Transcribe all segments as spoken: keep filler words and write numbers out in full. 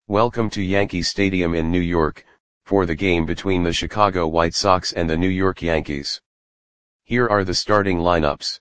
Welcome to Yankee Stadium in New York, for the game between the Chicago White Sox and the New York Yankees. Here are the starting lineups.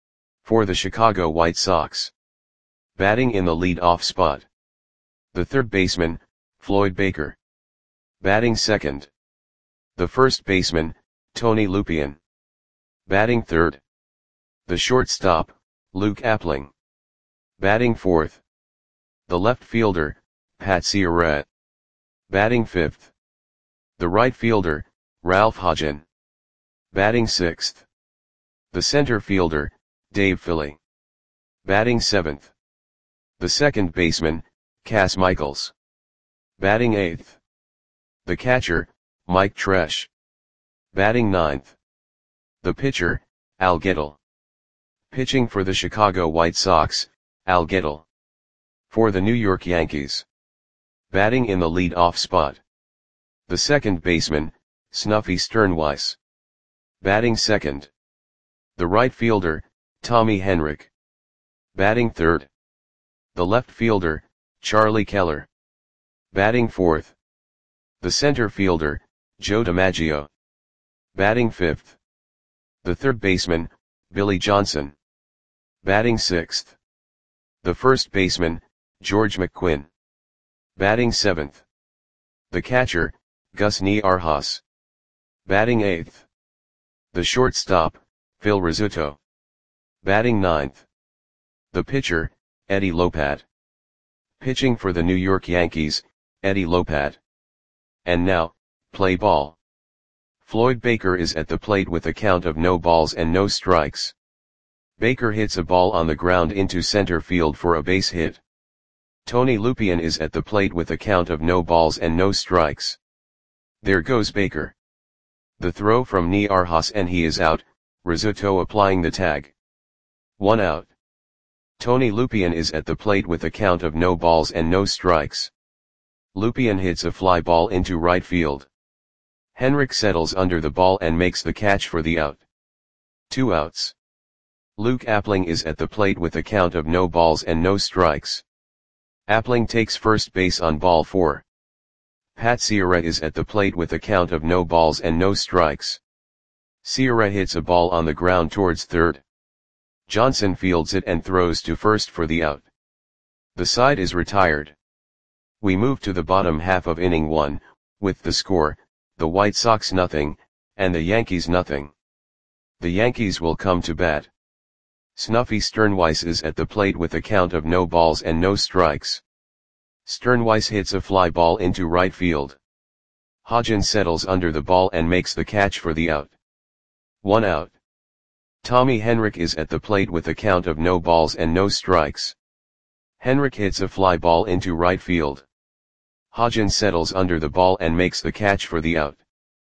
For the Chicago White Sox. Batting in the lead-off spot. The third baseman, Floyd Baker. Batting second. The first baseman, Tony Lupien. Batting third. The shortstop, Luke Appling. Batting fourth. The left fielder, Pat Ciarrette. Batting fifth. The right fielder, Ralph Hodgen. Batting sixth. The center fielder, Dave Philly. Batting seventh. The second baseman, Cas Michaels. Batting eighth. The catcher, Mike Tresh. Batting ninth. The pitcher, Al Gettle. Pitching for the Chicago White Sox, Al Gettle. For the New York Yankees. Batting in the lead-off spot. The second baseman, Snuffy Sternweiss. Batting second. The right fielder, Tommy Henrich. Batting third. The left fielder, Charlie Keller. Batting fourth. The center fielder, Joe DiMaggio. Batting fifth. The third baseman, Billy Johnson. Batting sixth. The first baseman, George McQuinn. Batting seventh. The catcher, Gus Niarchos. Batting eighth. The shortstop, Phil Rizzuto. Batting ninth. The pitcher, Eddie Lopat. Pitching for the New York Yankees, Eddie Lopat. And now, play ball. Floyd Baker is at the plate with a count of no balls and no strikes. Baker hits a ball on the ground into center field for a base hit. Tony Lupien is at the plate with a count of no balls and no strikes. There goes Baker. The throw from Niarchos and he is out, Rizzuto applying the tag. One out. Tony Lupien is at the plate with a count of no balls and no strikes. Lupien hits a fly ball into right field. Henrich settles under the ball and makes the catch for the out. Two outs. Luke Appling is at the plate with a count of no balls and no strikes. Appling takes first base on ball four. Pat Ciarrette is at the plate with a count of no balls and no strikes. Ciarrette hits a ball on the ground towards third. Johnson fields it and throws to first for the out. The side is retired. We move to the bottom half of inning one, with the score, the White Sox nothing, and the Yankees nothing. The Yankees will come to bat. Snuffy Sternweiss is at the plate with a count of no balls and no strikes. Sternweiss hits a fly ball into right field. Hodgen settles under the ball and makes the catch for the out. One out. Tommy Henrich is at the plate with a count of no balls and no strikes. Henrich hits a fly ball into right field. Hodgen settles under the ball and makes the catch for the out.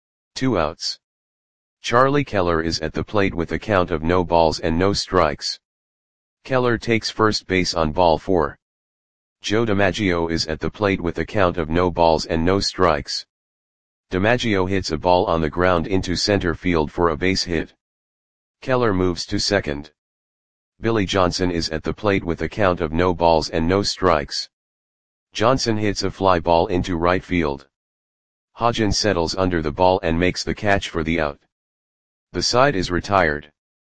Two outs. Charlie Keller is at the plate with a count of no balls and no strikes. Keller takes first base on ball four. Joe DiMaggio is at the plate with a count of no balls and no strikes. DiMaggio hits a ball on the ground into center field for a base hit. Keller moves to second. Billy Johnson is at the plate with a count of no balls and no strikes. Johnson hits a fly ball into right field. Hodgen settles under the ball and makes the catch for the out. The side is retired.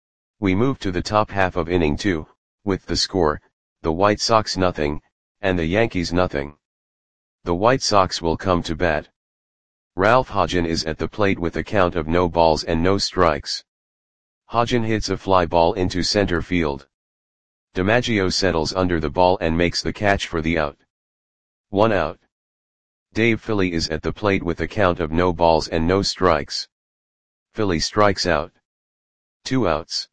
We move to the top half of inning two, with the score, the White Sox nothing, and the Yankees nothing. The White Sox will come to bat. Ralph Hodgen is at the plate with a count of no balls and no strikes. Hodgen hits a fly ball into center field. DiMaggio settles under the ball and makes the catch for the out. One out. Dave Philly is at the plate with a count of no balls and no strikes. Philly strikes out. Two outs.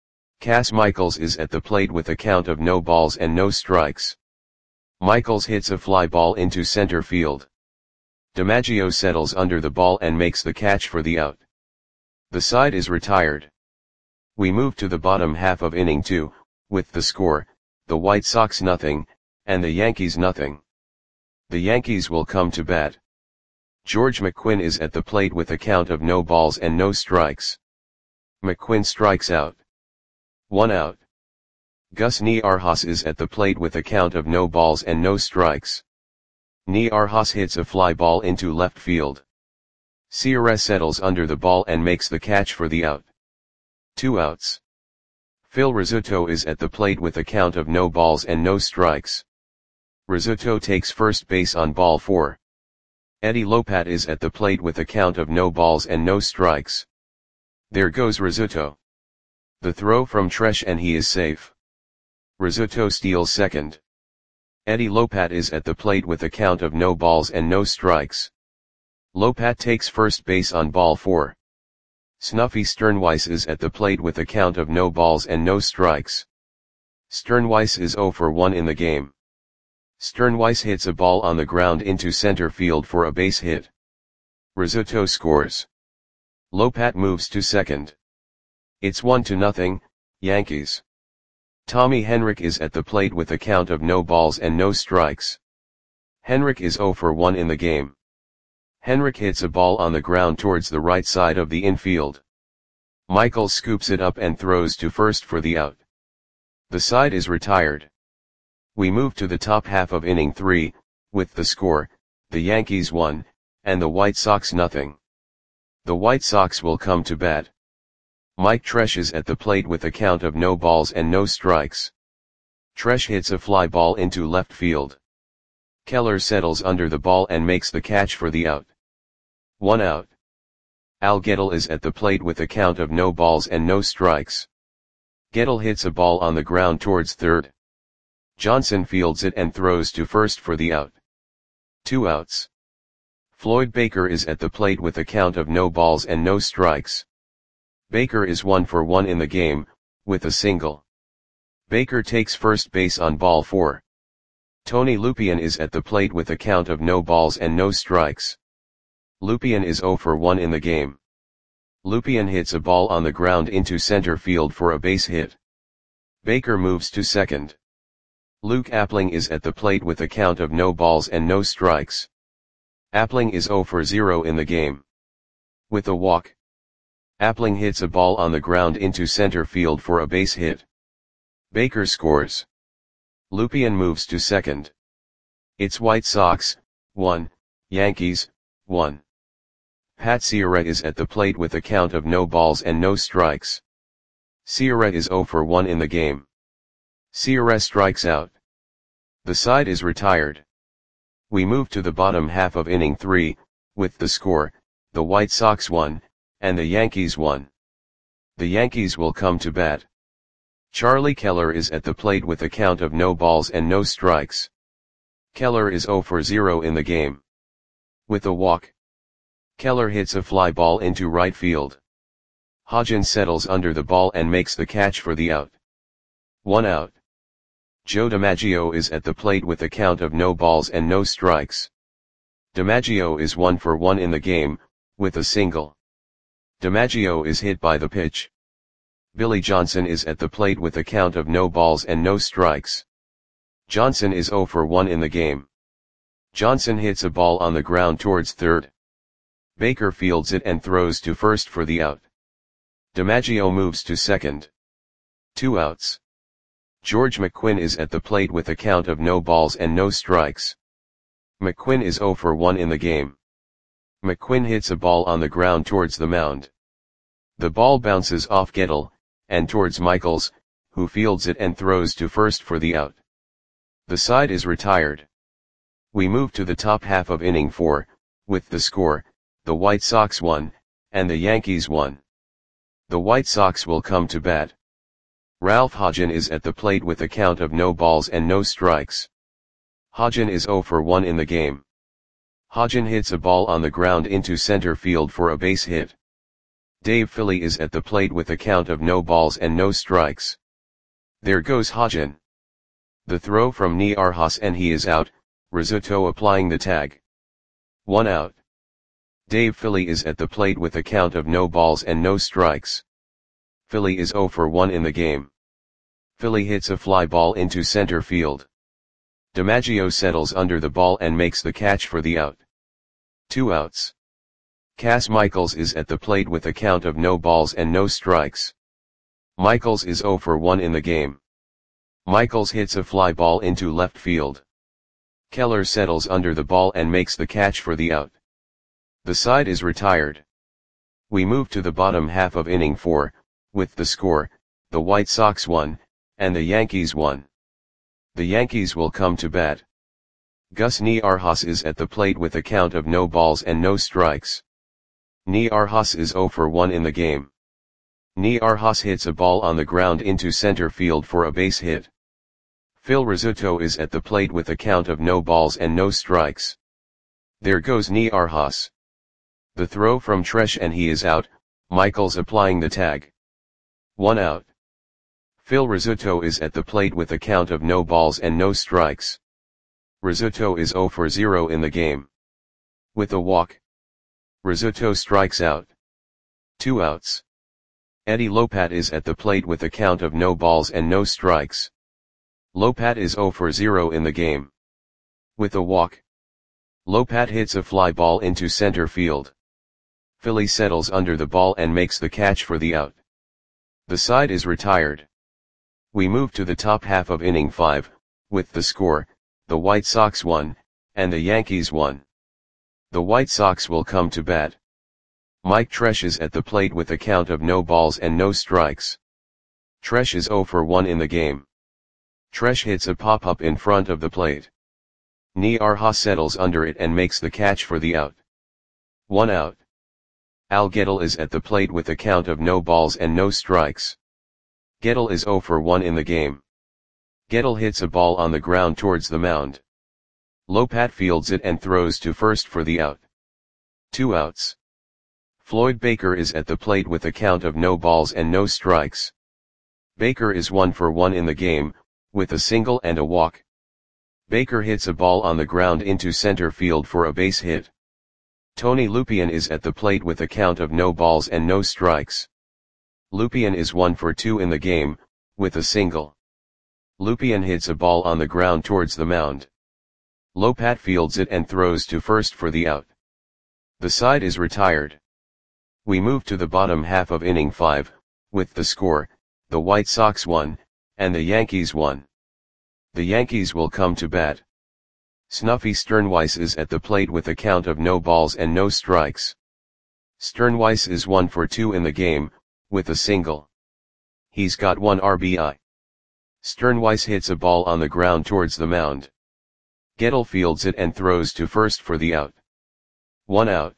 Cas Michaels is at the plate with a count of no balls and no strikes. Michaels hits a fly ball into center field. DiMaggio settles under the ball and makes the catch for the out. The side is retired. We move to the bottom half of inning two, with the score, the White Sox nothing, and the Yankees nothing. The Yankees will come to bat. George McQuinn is at the plate with a count of no balls and no strikes. McQuinn strikes out. One out. Gus Niarchos is at the plate with a count of no balls and no strikes. Niarhas hits a fly ball into left field. Sierra settles under the ball and makes the catch for the out. Two outs. Phil Rizzuto is at the plate with a count of no balls and no strikes. Rizzuto takes first base on ball four. Eddie Lopat is at the plate with a count of no balls and no strikes. There goes Rizzuto. The throw from Tresh and he is safe. Rizzuto steals second. Eddie Lopat is at the plate with a count of no balls and no strikes. Lopat takes first base on ball four. Snuffy Sternweiss is at the plate with a count of no balls and no strikes. Sternweiss is zero for one in the game. Sternweiss hits a ball on the ground into center field for a base hit. Rizzuto scores. Lopat moves to second. It's one to nothing, Yankees. Tommy Henrich is at the plate with a count of no balls and no strikes. Henrich is zero for one in the game. Henrich hits a ball on the ground towards the right side of the infield. Michaels scoops it up and throws to first for the out. The side is retired. We move to the top half of inning three, with the score, the Yankees one, and the White Sox nothing. The White Sox will come to bat. Mike Tresh is at the plate with a count of no balls and no strikes. Tresh hits a fly ball into left field. Keller settles under the ball and makes the catch for the out. One out. Al Gettle is at the plate with a count of no balls and no strikes. Gettle hits a ball on the ground towards third. Johnson fields it and throws to first for the out. Two outs. Floyd Baker is at the plate with a count of no balls and no strikes. Baker is one for one in the game, with a single. Baker takes first base on ball four. Tony Lupien is at the plate with a count of no balls and no strikes. Lupien is zero for one in the game. Lupien hits a ball on the ground into center field for a base hit. Baker moves to second. Luke Appling is at the plate with a count of no balls and no strikes. Appling is zero for zero in the game. With a walk. Appling hits a ball on the ground into center field for a base hit. Baker scores. Lupien moves to second. It's White Sox, one, Yankees, one. Pat Sierra is at the plate with a count of no balls and no strikes. Sierra is zero for one in the game. Sierra strikes out. The side is retired. We move to the bottom half of inning three, with the score, the White Sox one, and the Yankees one. The Yankees will come to bat. Charlie Keller is at the plate with a count of no balls and no strikes. Keller is zero for zero in the game. With a walk. Keller hits a fly ball into right field. Hodgins settles under the ball and makes the catch for the out. One out. Joe DiMaggio is at the plate with a count of no balls and no strikes. DiMaggio is one for one in the game, with a single. DiMaggio is hit by the pitch. Billy Johnson is at the plate with a count of no balls and no strikes. Johnson is zero for one in the game. Johnson hits a ball on the ground towards third. Baker fields it and throws to first for the out. DiMaggio moves to second. Two outs. George McQuinn is at the plate with a count of no balls and no strikes. McQuinn is zero for one in the game. McQuinn hits a ball on the ground towards the mound. The ball bounces off Gettle, and towards Michaels, who fields it and throws to first for the out. The side is retired. We move to the top half of inning four, with the score, the White Sox one, and the Yankees one. The White Sox will come to bat. Ralph Hodgen is at the plate with a count of no balls and no strikes. Hodgen is zero for one in the game. Hodgen hits a ball on the ground into center field for a base hit. Dave Philly is at the plate with a count of no balls and no strikes. There goes Hodgen. The throw from Niarhas and he is out, Rizzuto applying the tag. One out. Dave Philly is at the plate with a count of no balls and no strikes. Philly is zero for one in the game. Philly hits a fly ball into center field. DiMaggio settles under the ball and makes the catch for the out. Two outs. Cass Michaels is at the plate with a count of no balls and no strikes. Michaels is zero for one in the game. Michaels hits a fly ball into left field. Keller settles under the ball and makes the catch for the out. The side is retired. We move to the bottom half of inning four, with the score, the White Sox won, and the Yankees won. The Yankees will come to bat. Gus Niarjas is at the plate with a count of no balls and no strikes. Niarjas is oh for one in the game. Niarjas hits a ball on the ground into center field for a base hit. Phil Rizzuto is at the plate with a count of no balls and no strikes. There goes Niarjas. The throw from Tresh and he is out, Michaels applying the tag. One out. Phil Rizzuto is at the plate with a count of no balls and no strikes. Rizzuto is oh for zero in the game. With a walk, Rizzuto strikes out. Two outs. Eddie Lopat is at the plate with a count of no balls and no strikes. Lopat is oh for zero in the game. With a walk, Lopat hits a fly ball into center field. Philly settles under the ball and makes the catch for the out. The side is retired. We move to the top half of inning five, with the score, the White Sox won, and the Yankees won. The White Sox will come to bat. Mike Tresh is at the plate with a count of no balls and no strikes. Tresh is oh for one in the game. Tresh hits a pop-up in front of the plate. Niarjas settles under it and makes the catch for the out. One out. Al Gettle is at the plate with a count of no balls and no strikes. Gettle is oh for one in the game. Gettle hits a ball on the ground towards the mound. Lopat fields it and throws to first for the out. Two outs. Floyd Baker is at the plate with a count of no balls and no strikes. Baker is one for one in the game, with a single and a walk. Baker hits a ball on the ground into center field for a base hit. Tony Lupien is at the plate with a count of no balls and no strikes. Lupien is one for two in the game, with a single. Lupien hits a ball on the ground towards the mound. Lopat fields it and throws to first for the out. The side is retired. We move to the bottom half of inning five, with the score, the White Sox won, and the Yankees won. The Yankees will come to bat. Snuffy Sternweiss is at the plate with a count of no balls and no strikes. Sternweiss is one for two in the game, with a single. He's got one R B I. Sternweiss hits a ball on the ground towards the mound. Gettle fields it and throws to first for the out. One out.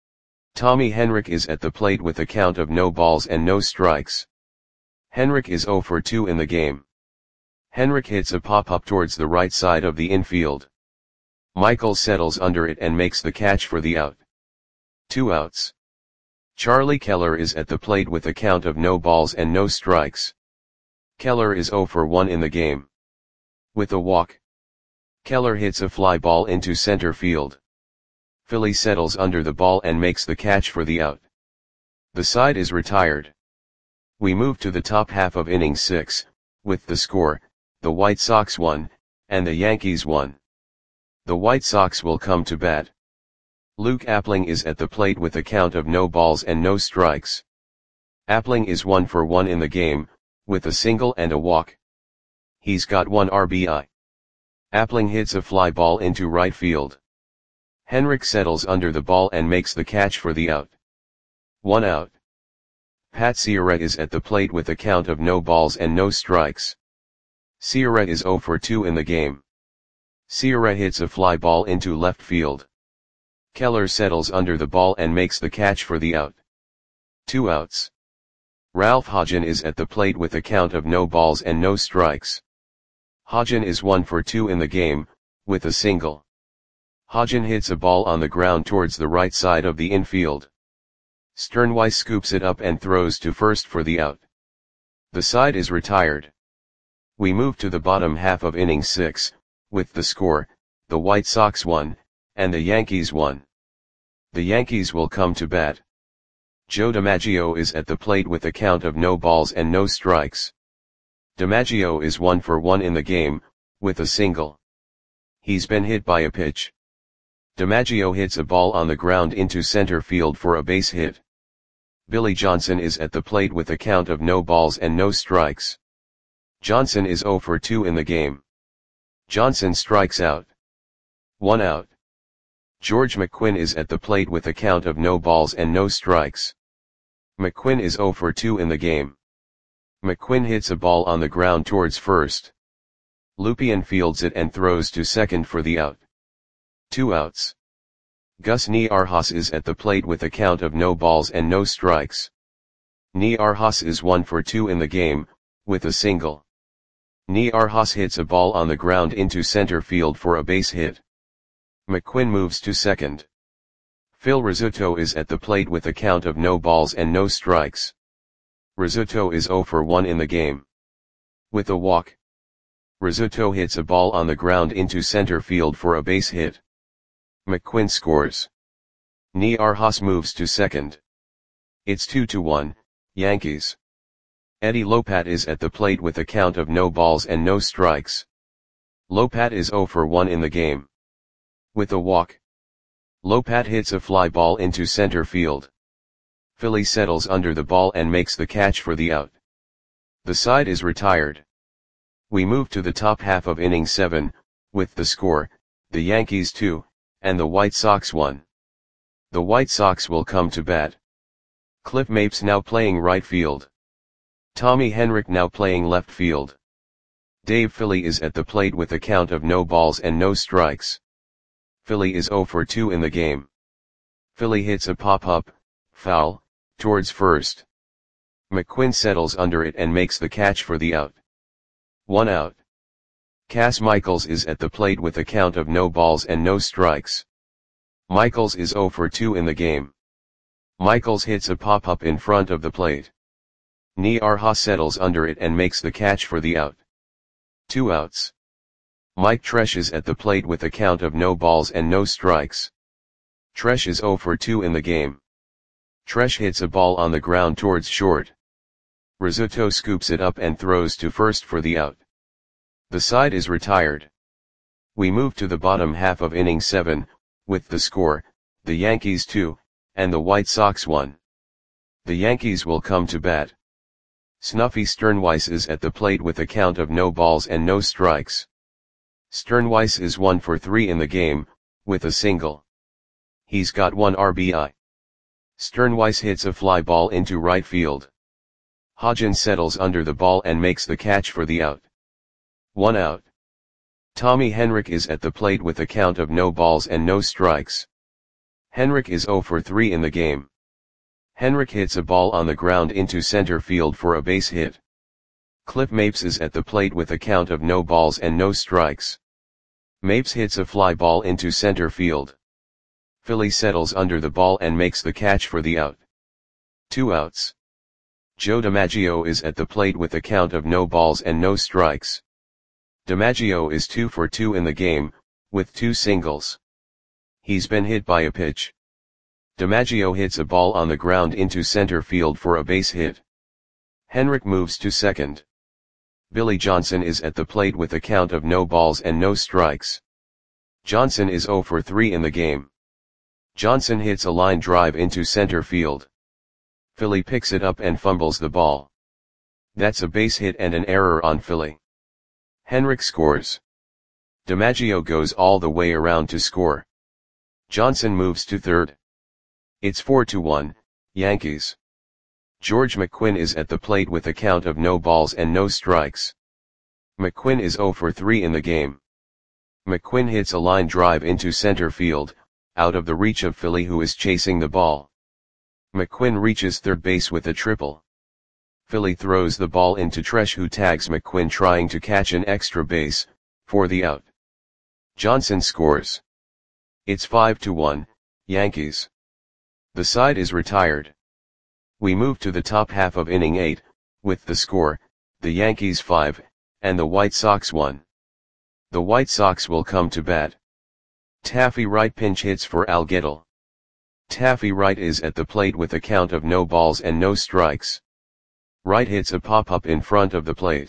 Tommy Henrich is at the plate with a count of no balls and no strikes. Henrich is oh for two in the game. Henrich hits a pop-up towards the right side of the infield. Michaels settles under it and makes the catch for the out. Two outs. Charlie Keller is at the plate with a count of no balls and no strikes. Keller is oh for one in the game. With a walk, Keller hits a fly ball into center field. Philly settles under the ball and makes the catch for the out. The side is retired. We move to the top half of inning six, with the score, the White Sox won, and the Yankees won. The White Sox will come to bat. Luke Appling is at the plate with a count of no balls and no strikes. Appling is one for one in the game, with a single and a walk. He's got one R B I. Appling hits a fly ball into right field. Henrich settles under the ball and makes the catch for the out. One out. Pat Ciarrette is at the plate with a count of no balls and no strikes. Ciarrette is oh for two in the game. Ciarrette hits a fly ball into left field. Keller settles under the ball and makes the catch for the out. Two outs. Ralph Hodgen is at the plate with a count of no balls and no strikes. Hodgen is one for two in the game, with a single. Hodgen hits a ball on the ground towards the right side of the infield. Sternweiss scoops it up and throws to first for the out. The side is retired. We move to the bottom half of inning six, with the score, the White Sox won, and the Yankees won. The Yankees will come to bat. Joe DiMaggio is at the plate with a count of no balls and no strikes. DiMaggio is one for one in the game, with a single. He's been hit by a pitch. DiMaggio hits a ball on the ground into center field for a base hit. Billy Johnson is at the plate with a count of no balls and no strikes. Johnson is oh for two in the game. Johnson strikes out. One out. George McQuinn is at the plate with a count of no balls and no strikes. McQuinn is zero for two in the game. McQuinn hits a ball on the ground towards first. Lupien fields it and throws to second for the out. Two outs. Gus Niarchos is at the plate with a count of no balls and no strikes. Niarchos is one for two in the game, with a single. Niarchos hits a ball on the ground into center field for a base hit. McQuinn moves to second. Phil Rizzuto is at the plate with a count of no balls and no strikes. Rizzuto is zero for one in the game. With a walk. Rizzuto hits a ball on the ground into center field for a base hit. McQuinn scores. Niarchos moves to second. It's two to one, Yankees. Eddie Lopat is at the plate with a count of no balls and no strikes. Lopat is zero for one in the game. With a walk. Lopat hits a fly ball into center field. Philly settles under the ball and makes the catch for the out. The side is retired. We move to the top half of inning seven, with the score, the Yankees two, and the White Sox one. The White Sox will come to bat. Cliff Mapes now playing right field. Tommy Henrich now playing left field. Dave Philly is at the plate with a count of no balls and no strikes. Philly is zero for two in the game. Philly hits a pop-up, foul, towards first. McQuinn settles under it and makes the catch for the out. One out. Cass Michaels is at the plate with a count of no balls and no strikes. Michaels is zero for two in the game. Michaels hits a pop-up in front of the plate. Niarchos settles under it and makes the catch for the out. Two outs. Mike Tresh is at the plate with a count of no balls and no strikes. Tresh is zero for two in the game. Tresh hits a ball on the ground towards short. Rizzuto scoops it up and throws to first for the out. The side is retired. We move to the bottom half of inning seven, with the score, the Yankees two, and the White Sox one. The Yankees will come to bat. Snuffy Sternweiss is at the plate with a count of no balls and no strikes. Sternweiss is one for three in the game, with a single. He's got one R B I. Sternweiss hits a fly ball into right field. Hodgins settles under the ball and makes the catch for the out. One out. Tommy Henrich is at the plate with a count of no balls and no strikes. Henrich is zero for three in the game. Henrich hits a ball on the ground into center field for a base hit. Cliff Mapes is at the plate with a count of no balls and no strikes. Mapes hits a fly ball into center field. Philly settles under the ball and makes the catch for the out. Two outs. Joe DiMaggio is at the plate with a count of no balls and no strikes. DiMaggio is two for two in the game, with two singles. He's been hit by a pitch. DiMaggio hits a ball on the ground into center field for a base hit. Henrich moves to second. Billy Johnson is at the plate with a count of no balls and no strikes. Johnson is zero for three in the game. Johnson hits a line drive into center field. Philly picks it up and fumbles the ball. That's a base hit and an error on Philly. Henrich scores. DiMaggio goes all the way around to score. Johnson moves to third. It's four to one, Yankees. George McQuinn is at the plate with a count of no balls and no strikes. McQuinn is zero for three in the game. McQuinn hits a line drive into center field, out of the reach of Philly, who is chasing the ball. McQuinn reaches third base with a triple. Philly throws the ball into Tresh, who tags McQuinn trying to catch an extra base, for the out. Johnson scores. It's five to one, Yankees. The side is retired. We move to the top half of inning eight, with the score, the Yankees five, and the White Sox one. The White Sox will come to bat. Taffy Wright pinch hits for Al Gettle. Taffy Wright is at the plate with a count of no balls and no strikes. Wright hits a pop-up in front of the plate.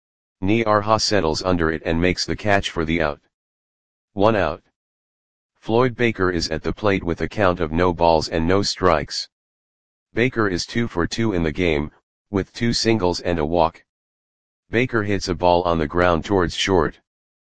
Niarchos settles under it and makes the catch for the out. One out. Floyd Baker is at the plate with a count of no balls and no strikes. Baker is two for two in the game, with two singles and a walk. Baker hits a ball on the ground towards short.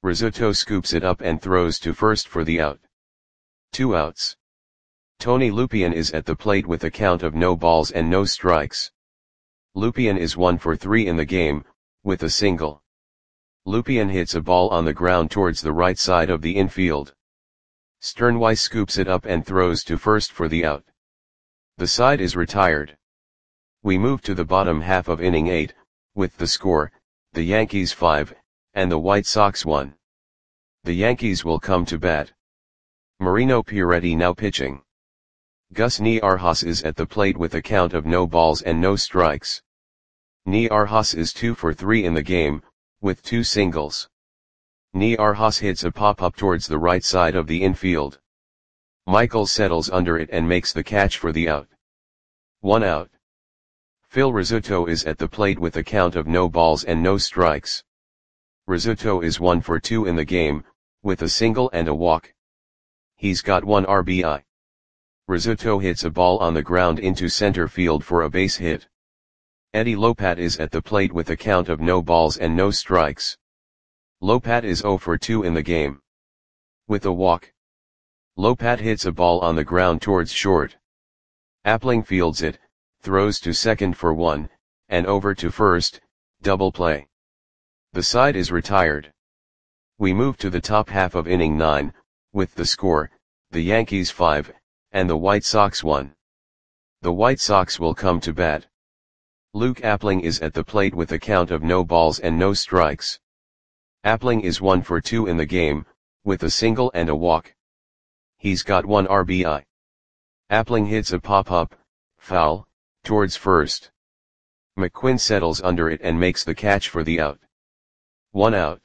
Rizzuto scoops it up and throws to first for the out. Two outs. Tony Lupien is at the plate with a count of no balls and no strikes. Lupien is one for three in the game, with a single. Lupien hits a ball on the ground towards the right side of the infield. Sternweiss scoops it up and throws to first for the out. The side is retired. We move to the bottom half of inning eight, with the score, the Yankees five, and the White Sox one. The Yankees will come to bat. Marino Pieretti now pitching. Gus Niarchos is at the plate with a count of no balls and no strikes. Niarchos is two for three in the game, with two singles. Niarchos hits a pop-up towards the right side of the infield. Michaels settles under it and makes the catch for the out. One out. Phil Rizzuto is at the plate with a count of no balls and no strikes. Rizzuto is one for two in the game, with a single and a walk. He's got one R B I. Rizzuto hits a ball on the ground into center field for a base hit. Eddie Lopat is at the plate with a count of no balls and no strikes. Lopat is zero for two in the game. With a walk. Lopat hits a ball on the ground towards short. Appling fields it, throws to second for one, and over to first, double play. The side is retired. We move to the top half of inning nine, with the score, the Yankees five, and the White Sox one. The White Sox will come to bat. Luke Appling is at the plate with a count of no balls and no strikes. Appling is one for two in the game, with a single and a walk. He's got one R B I. Appling hits a pop-up, foul, towards first. McQuinn settles under it and makes the catch for the out. One out.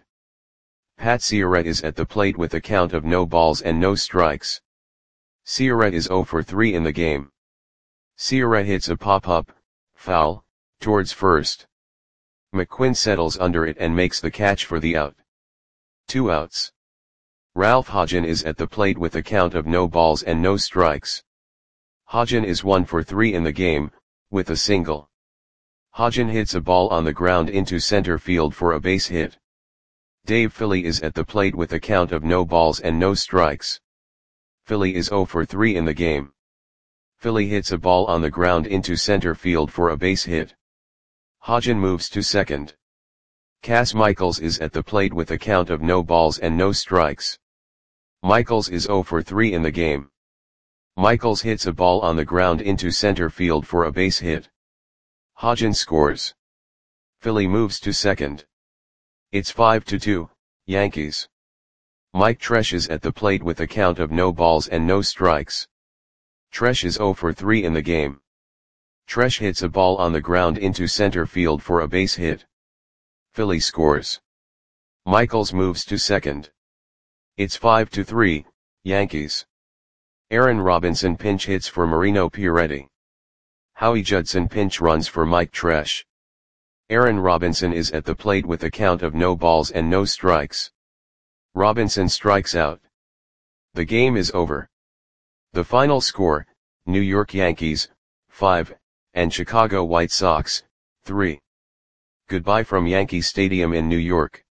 Pat Ciarrette is at the plate with a count of no balls and no strikes. Ciarrette is zero for three in the game. Ciarrette hits a pop-up, foul, towards first. McQuinn settles under it and makes the catch for the out. Two outs. Ralph Hodgen is at the plate with a count of no balls and no strikes. Hodgen is one for three in the game, with a single. Hodgen hits a ball on the ground into center field for a base hit. Dave Philly is at the plate with a count of no balls and no strikes. Philly is zero for three in the game. Philly hits a ball on the ground into center field for a base hit. Hodgen moves to second. Cass Michaels is at the plate with a count of no balls and no strikes. Michaels is zero for three in the game. Michaels hits a ball on the ground into center field for a base hit. Hodgen scores. Philly moves to second. It's five to two, Yankees. Mike Tresh is at the plate with a count of no balls and no strikes. Tresh is zero for three in the game. Tresh hits a ball on the ground into center field for a base hit. Philly scores. Michaels moves to second. It's five to three, Yankees. Aaron Robinson pinch hits for Marino Pieretti. Howie Judson pinch runs for Mike Tresh. Aaron Robinson is at the plate with a count of no balls and no strikes. Robinson strikes out. The game is over. The final score, New York Yankees, five, and Chicago White Sox, three. Goodbye from Yankee Stadium in New York.